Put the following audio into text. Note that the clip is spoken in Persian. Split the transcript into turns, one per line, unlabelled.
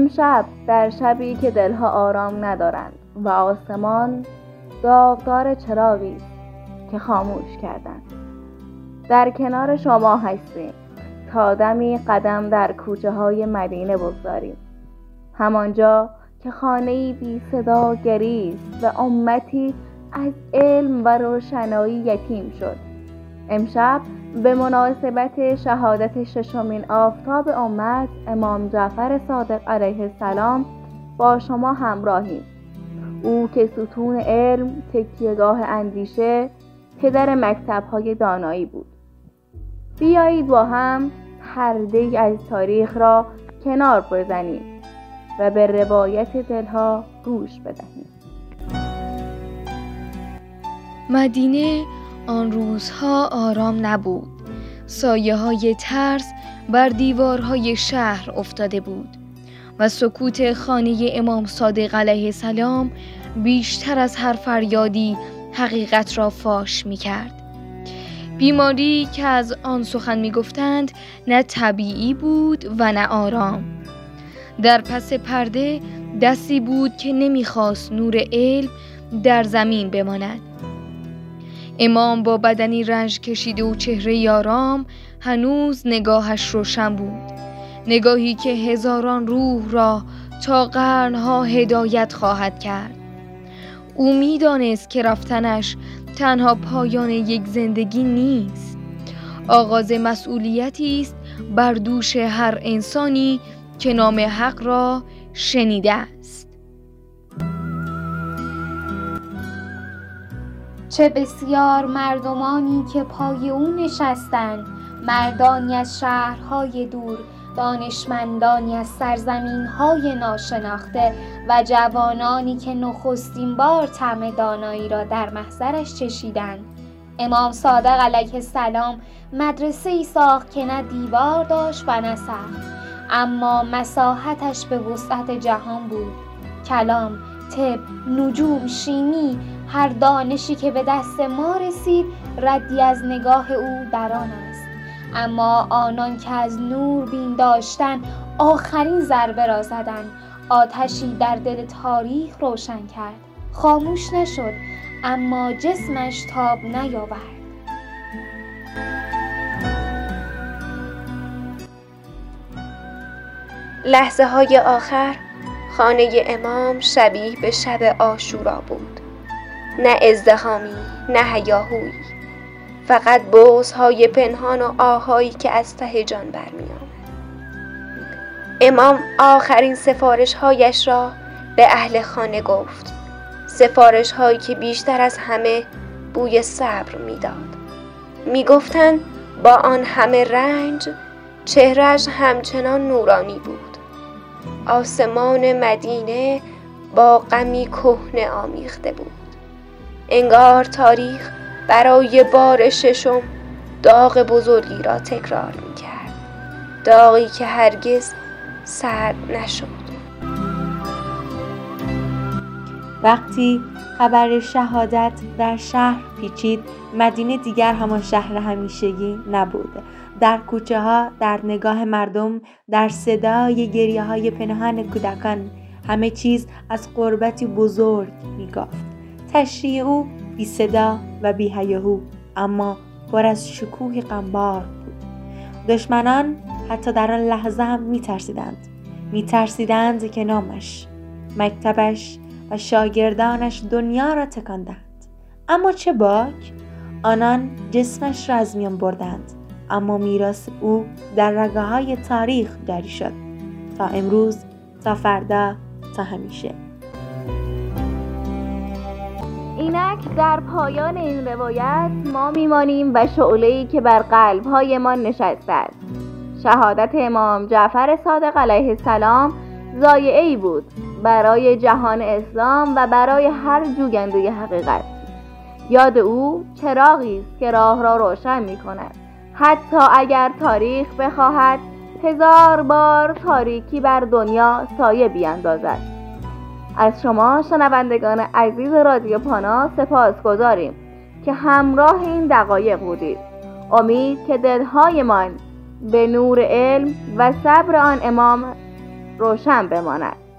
امشب در شبی که دلها آرام ندارند و آسمان داغدار چراغی است که خاموش کردند، در کنار شما هستیم تا دمی قدم در کوچه های مدینه بگذاریم، همانجا که خانه‌ای بی صدا گریست و امتی از علم و روشنایی یتیم شد. امشب به مناسبت شهادت ششمین آفتاب امت امام جعفر صادق علیه السلام با شما همراهیم. او که ستون علم، تکیهگاه اندیشه، پدر مکتب‌های دانایی بود. بیایید با هم پرده‌ای از تاریخ را کنار بزنیم و به روایت دلها گوش بدهیم.
مدینه آن روزها آرام نبود. سایه های ترس بر دیوارهای شهر افتاده بود و سکوت خانه امام صادق علیه السلام بیشتر از هر فریادی حقیقت را فاش می کرد. بیماری که از آن سخن می گفتند نه طبیعی بود و نه آرام. در پس پرده دستی بود که نمی خواست نور علم در زمین بماند. امام با بدنی رنج کشیده و چهره آرام هنوز نگاهش روشن بود، نگاهی که هزاران روح را تا قرنها هدایت خواهد کرد. او می‌دانست که رفتنش تنها پایان یک زندگی نیست، آغاز مسئولیتی است بر دوش هر انسانی که نام حق را شنیده است.
چه بسیار مردمانی که پای او نشستند، مردانی از شهرهای دور، دانشمندانی از سرزمین‌های ناشناخته و جوانانی که نخستین بار طعم دانایی را در محضرش چشیدند. امام صادق علیه السلام مدرسه‌ای ساخت که نه دیوار داشت و نه سقف، اما مساحتش به وسعت جهان بود. کلام، طب، نجوم، شیمی، هر دانشی که به دست ما رسید ردی از نگاه او در آن است. اما آنان که از نور بین داشتند آخرین ضربه را زدند. آتشی در دل تاریخ روشن کرد. خاموش نشد، اما جسمش تاب نیاورد.
لحظه های آخر خانه امام شبیه به شب عاشورا بود. نه ازدحامی، نه هیاهویی، فقط بغض‌های پنهان و آهایی که از ته جان برمی آمد. امام آخرین سفارش‌هایش را به اهل خانه گفت، سفارش‌هایی که بیشتر از همه بوی صبر می‌داد. می‌گفتند با آن همه رنج چهره‌اش همچنان نورانی بود. آسمان مدینه با غمی کهنه آمیخته بود. انگار تاریخ برای بار ششم داغ بزرگی را تکرار می‌کرد، داغی که هرگز سرد نشد.
وقتی خبر شهادت در شهر پیچید، مدینه دیگر همان شهر همیشگی نبود. در کوچه ها، در نگاه مردم، در صدای گریه های پنهان کودکان، همه چیز از غربتی بزرگ می‌گفت. تشریح او بی صدا و بی هیاهو، اما پر از شکوه غمبار بود. دشمنان حتی در آن لحظه هم می‌ترسیدند که نامش، مکتبش و شاگردانش دنیا را تکاندند. اما چه باک، آنان جسمش را از میان بردند، اما میراث او در رگه‌های تاریخ جاری شد، تا امروز، تا فردا، تا همیشه.
اینک در پایان این روایت ما میمانیم و شعله‌ای که بر قلب‌های ما نشسته است. شهادت امام جعفر صادق علیه السلام ضایعه‌ای بود برای جهان اسلام و برای هر جوینده حقیقت. یاد او چراغی است که راه را روشن می‌کند، حتی اگر تاریخ بخواهد 1000 بار تاریکی بر دنیا سایه بیاندازد. از شما شنوندگان عزیز رادیو پانا سپاسگزاریم که همراه این دقایق بودید. امید که دلهایمان به نور علم و صبر آن امام روشن بماند